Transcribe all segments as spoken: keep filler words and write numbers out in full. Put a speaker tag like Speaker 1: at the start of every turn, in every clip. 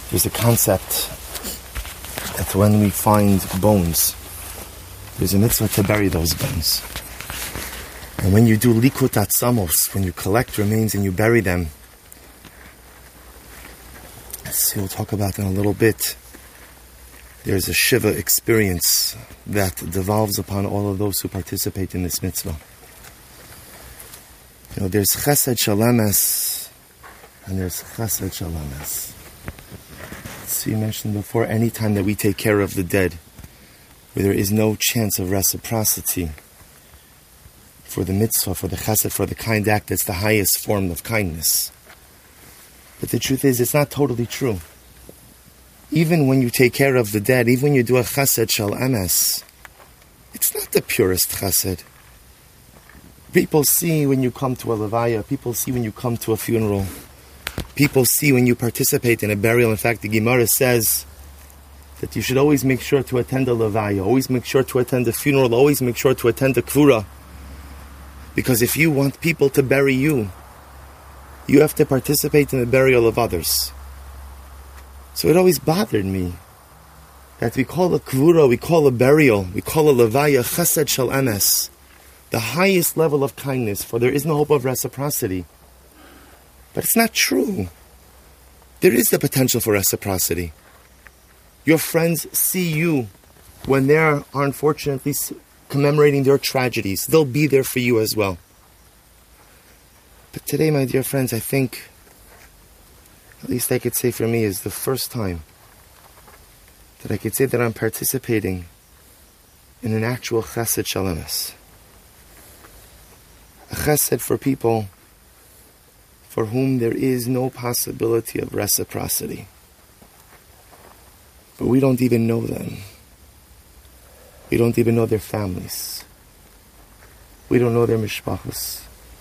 Speaker 1: There's a concept that when we find bones, there's a mitzvah to bury those bones. And when you do likut atzamos, when you collect remains and you bury them, as we'll talk about in a little bit, there's a Shiva experience that devolves upon all of those who participate in this mitzvah. You know, there's chesed shalames and there's chesed shalames. So you mentioned before, any time that we take care of the dead, where there is no chance of reciprocity for the mitzvah, for the chesed, for the kind act, that's the highest form of kindness. But the truth is, it's not totally true. Even when you take care of the dead, even when you do a chesed shel emes, it's not the purest chesed. People see when you come to a levaya, people see when you come to a funeral, people see when you participate in a burial. In fact, the Gemara says that you should always make sure to attend a levaya, always make sure to attend a funeral, always make sure to attend a kvura. Because if you want people to bury you, you have to participate in the burial of others. So it always bothered me that we call a kvura, we call a burial, we call a levaya chesed shel emes, the highest level of kindness, for there is no hope of reciprocity. But it's not true. There is the potential for reciprocity. Your friends see you when they're unfortunately commemorating their tragedies. They'll be there for you as well. But today, my dear friends, I think, at least I could say for me, is the first time that I could say that I'm participating in an actual chesed shel emes. A chesed for people for whom there is no possibility of reciprocity. But we don't even know them. We don't even know their families. We don't know their mishpachos.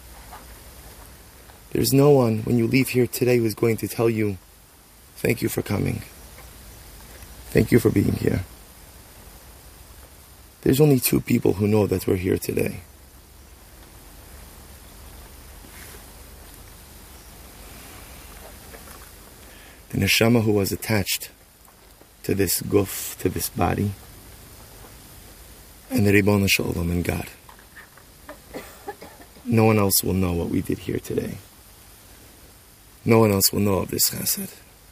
Speaker 1: There's no one, when you leave here today, who's going to tell you, thank you for coming. Thank you for being here. There's only two people who know that we're here today. The neshama who was attached to this guf, to this body, and the Ribono Shel Olam, and God. No one else will know what we did here today. No one else will know of this chesed.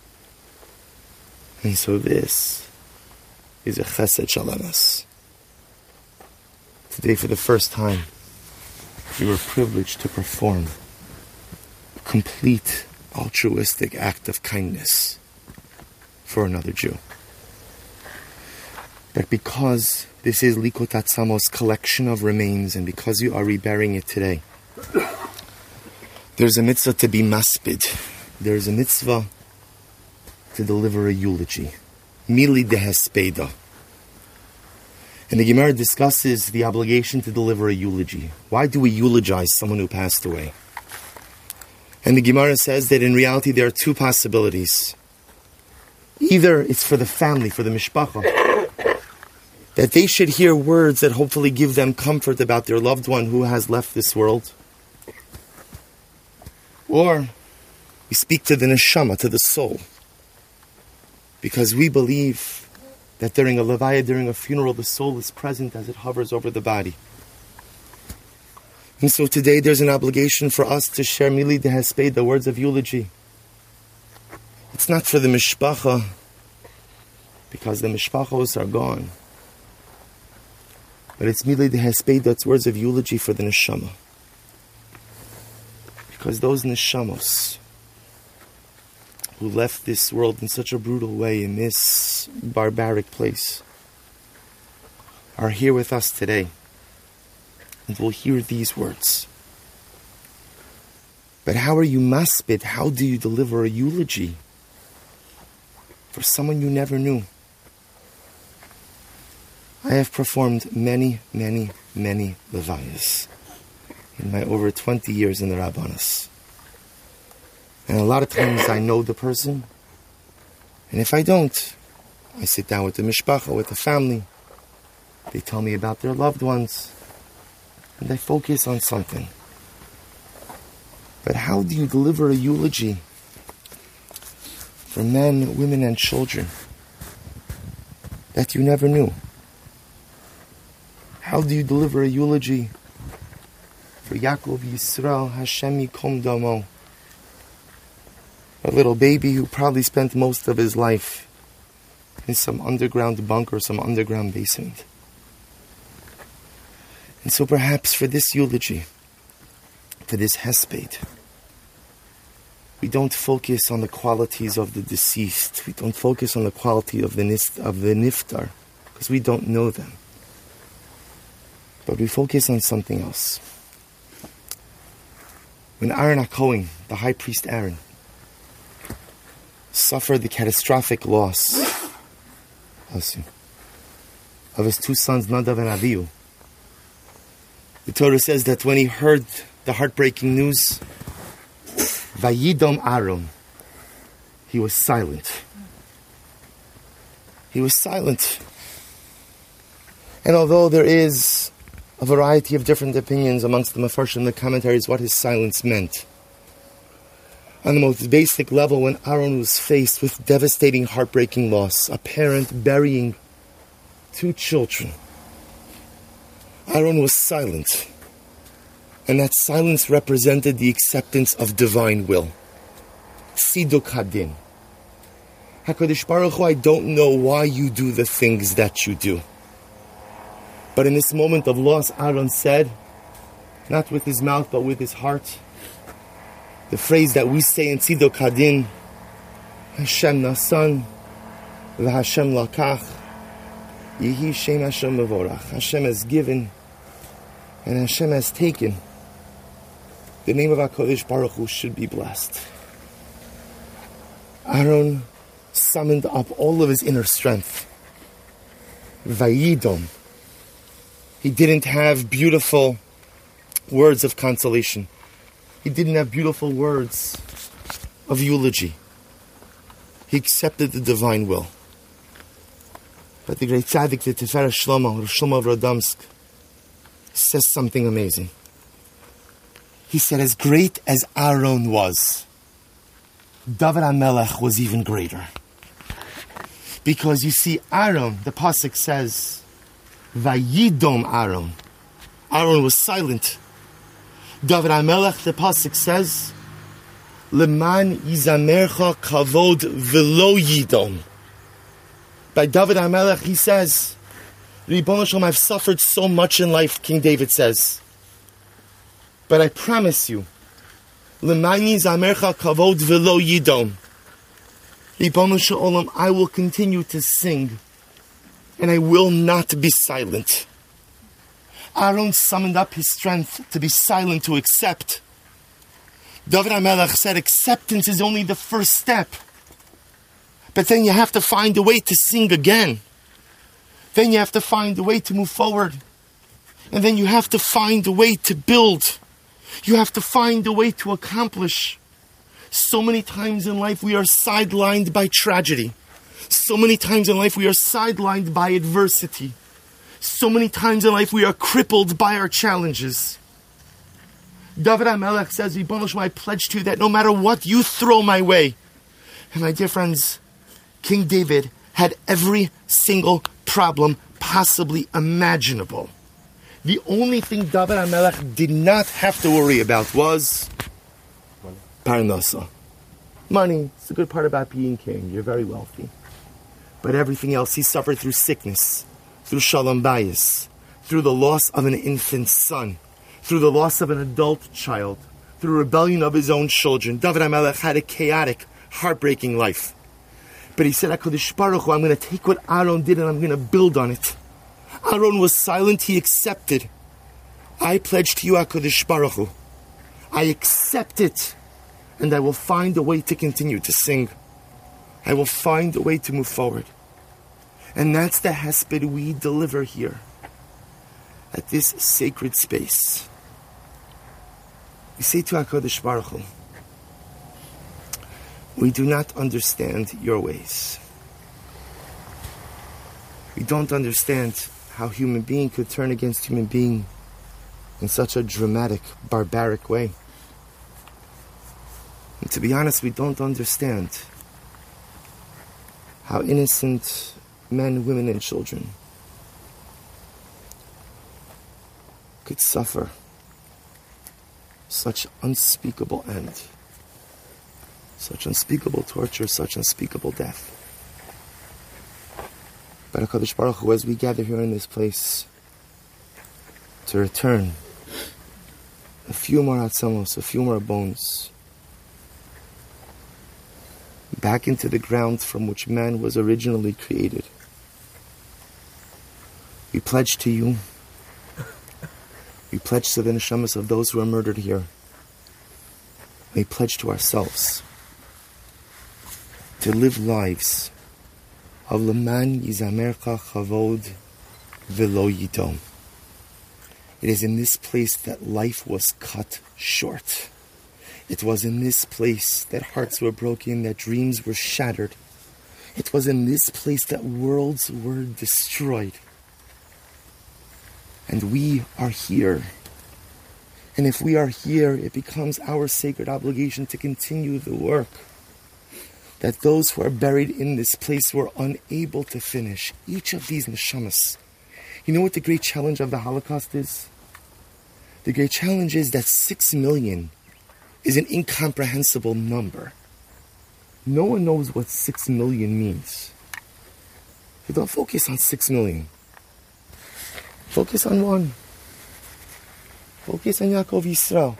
Speaker 1: And so this is a chesed shel emes. Today, for the first time, we were privileged to perform a complete altruistic act of kindness for another Jew. But because this is Likut Atzamos, collection of remains, and because you are reburying it today, there's a mitzvah to be maspid. There's a mitzvah to deliver a eulogy. Mili dehespeda. And the Gemara discusses the obligation to deliver a eulogy. Why do we eulogize someone who passed away? And the Gemara says that in reality there are two possibilities. Either it's for the family, for the mishpacha, that they should hear words that hopefully give them comfort about their loved one who has left this world. Or we speak to the neshama, to the soul. Because we believe that during a levaya, during a funeral, the soul is present as it hovers over the body. And so today there's an obligation for us to share mili dehesped, the words of eulogy. It's not for the mishpacha, because the mishpachos are gone. But it's mili dehesped, that's words of eulogy for the neshama. Because those neshamos who left this world in such a brutal way, in this barbaric place, are here with us today. And will hear these words. But how are you maspid? How do you deliver a eulogy for someone you never knew? I have performed many, many, many levayas in my over twenty years in the Rabbanos. And a lot of times I know the person, and if I don't, I sit down with the mishpacha, with the family. They tell me about their loved ones, and I focus on something. But how do you deliver a eulogy for men, women, and children that you never knew? How do you deliver a eulogy for Yaakov Yisrael Hashem Yikom Damo, a little baby who probably spent most of his life in some underground bunker, some underground basement? And so perhaps for this eulogy, for this hesped, we don't focus on the qualities of the deceased. We don't focus on the quality of the nis- of the niftar, because we don't know them. But we focus on something else. When Aaron HaKohen, the high priest Aaron, suffered the catastrophic loss of his two sons, Nadav and Avihu, the Torah says that when he heard the heartbreaking news, Vayidom Aaron, he was silent. He was silent. And although there is a variety of different opinions amongst the Mefarshim and the commentaries what his silence meant, on the most basic level, when Aaron was faced with devastating, heartbreaking loss, a parent burying two children, Aaron was silent. And that silence represented the acceptance of divine will. Tziduk Hadin. HaKadosh Baruch Hu, I don't know why you do the things that you do. But in this moment of loss, Aaron said, not with his mouth, but with his heart, the phrase that we say in Tziduk Hadin, Hashem Nasan, V'Hashem Lakach, Yehi Shem Hashem Mevorach. Hashem has given, and Hashem has taken. The name of HaKadosh Baruch Hu should be blessed. Aaron summoned up all of his inner strength. Vayidom. He didn't have beautiful words of consolation. He didn't have beautiful words of eulogy. He accepted the divine will. But the great tzaddik, the Tiferet Shlomo, Shlomo of Radomsk, says something amazing. He said, as great as Aaron was, David HaMelech was even greater. Because you see, Aaron, the pasuk says, Vayidom Aaron. Aaron was silent. David HaMelech, the pasuk says, Leman yizamercha kavod v'lo yidom. By David HaMelech, he says, Ribono Shalom, I've suffered so much in life, King David says. But I promise you, Lemani zamercha kavod v'lo yidom. Ribono Shalom, I will continue to sing, and I will not be silent. Aaron summoned up his strength to be silent, to accept. David HaMelech said, acceptance is only the first step. But then you have to find a way to sing again. Then you have to find a way to move forward. And then you have to find a way to build. You have to find a way to accomplish. So many times in life we are sidelined by tragedy. So many times in life we are sidelined by adversity. So many times in life we are crippled by our challenges. David HaMelech says, Ribono Shalom, I pledge to you that no matter what you throw my way. And my dear friends, King David had every single problem possibly imaginable. The only thing David HaMelech did not have to worry about was parnasa. Money. It's a good part about being king. You're very wealthy. But everything else, he suffered through sickness, through shalom bayis, through the loss of an infant son, through the loss of an adult child, through rebellion of his own children. David HaMelech had a chaotic, heartbreaking life. But he said, HaKadosh Baruch Hu, I'm going to take what Aaron did and I'm going to build on it. Aaron was silent, he accepted. I pledge to you, HaKadosh Baruch Hu, I accept it, and I will find a way to continue to sing. I will find a way to move forward. And that's the hesped we deliver here, at this sacred space. We say to HaKadosh Baruch Hu, we do not understand your ways. We don't understand how human being could turn against human being in such a dramatic, barbaric way. And to be honest, we don't understand how innocent men, women, and children could suffer such unspeakable end, such unspeakable torture, such unspeakable death. But HaKadosh Baruch Hu, as we gather here in this place to return a few more atzamos, a few more bones, back into the ground from which man was originally created, we pledge to you, we pledge to the neshamas of those who are murdered here, we pledge to ourselves to live lives of Leman Yizamercha Chavod Velo Yidom. It is in this place that life was cut short. It was in this place that hearts were broken, that dreams were shattered. It was in this place that worlds were destroyed. And we are here. And if we are here, it becomes our sacred obligation to continue the work that those who are buried in this place were unable to finish. Each of these neshamas. You know what the great challenge of the Holocaust is? The great challenge is that six million is an incomprehensible number. No one knows what six million means. So don't focus on six million. Focus on one. Focus on Yaakov Yisrael.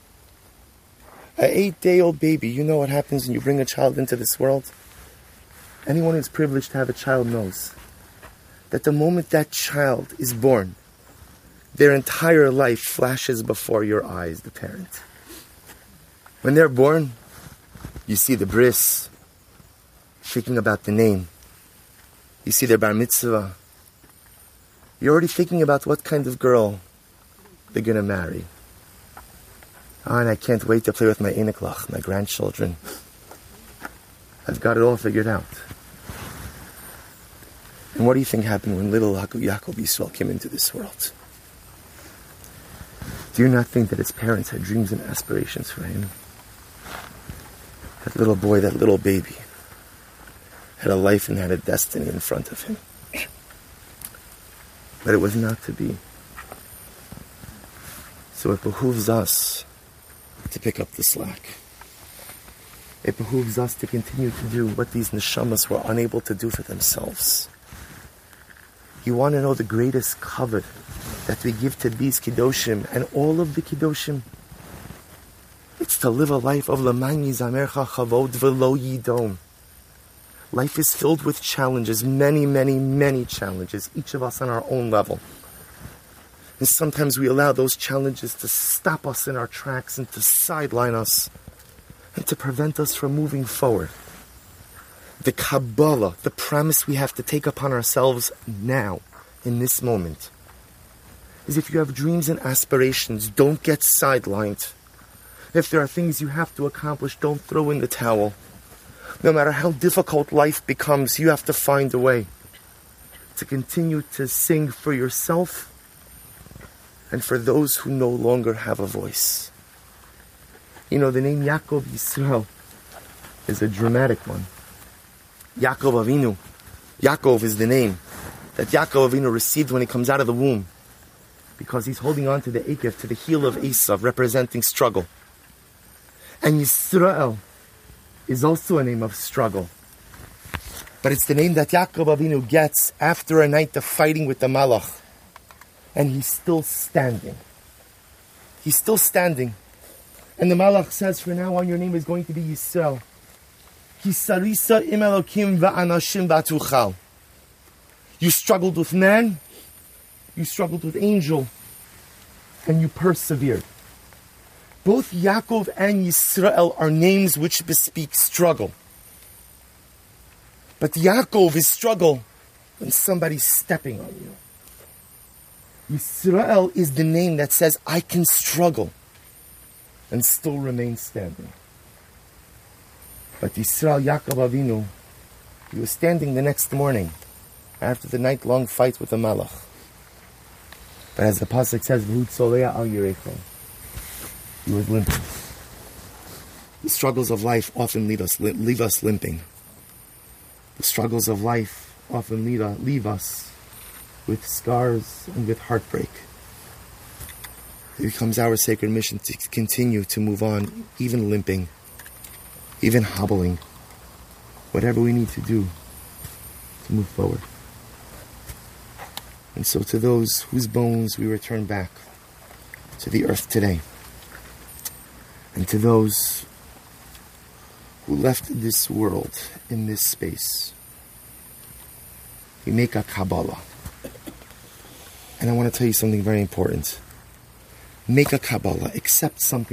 Speaker 1: An eight-day-old baby, you know what happens when you bring a child into this world? Anyone who's privileged to have a child knows that the moment that child is born, their entire life flashes before your eyes, the parent. When they're born, you see the bris, thinking about the name. You see their bar mitzvah. You're already thinking about what kind of girl they're going to marry. Oh, and I can't wait to play with my einiklach, my grandchildren. I've got it all figured out. And what do you think happened when little Yaakov Yisrael came into this world? Do you not think that his parents had dreams and aspirations for him? That little boy, that little baby, had a life and had a destiny in front of him. But it was not to be. So it behooves us to pick up the slack. It behooves us to continue to do what these neshamas were unable to do for themselves. You want to know the greatest kavod that we give to these kiddoshim and all of the kiddoshim? It's to live a life of Leman Yizamercha Chavod Velo Yidom. Life is filled with challenges, many, many, many challenges, each of us on our own level. And sometimes we allow those challenges to stop us in our tracks and to sideline us and to prevent us from moving forward. The Kabbalah, the promise we have to take upon ourselves now, in this moment, is if you have dreams and aspirations, don't get sidelined. If there are things you have to accomplish, don't throw in the towel. No matter how difficult life becomes, you have to find a way to continue to sing for yourself and for those who no longer have a voice. You know, the name Yaakov Yisrael is a dramatic one. Yaakov Avinu. Yaakov is the name that Yaakov Avinu received when he comes out of the womb, because he's holding on to the Ekev, to the heel of Esav, representing struggle. And Yisrael is also a name of struggle. But it's the name that Yaakov Avinu gets after a night of fighting with the Malach. And he's still standing. He's still standing. And the Malach says, from now on, your name is going to be Yisrael. Kisarisa im Elokim va'anashim batuchal. You struggled with man, you struggled with angel, and you persevered. Both Yaakov and Yisrael are names which bespeak struggle. But Yaakov is struggle when somebody's stepping on you. Yisrael is the name that says, I can struggle and still remain standing. But Yisrael, Yaakov Avinu, he was standing the next morning after the night-long fight with the Malach. But as the pasuk says, V'hu tzolea al yirecho, he was limping. The struggles of life often lead us, leave us limping. The struggles of life often lead, uh, leave us with scars and with heartbreak. It becomes our sacred mission to continue to move on, even limping, even hobbling, whatever we need to do to move forward. And so to those whose bones we return back to the earth today, and to those who left this world in this space, we make a Kabbalah. And I want to tell you something very important. Make a Kabbalah, accept something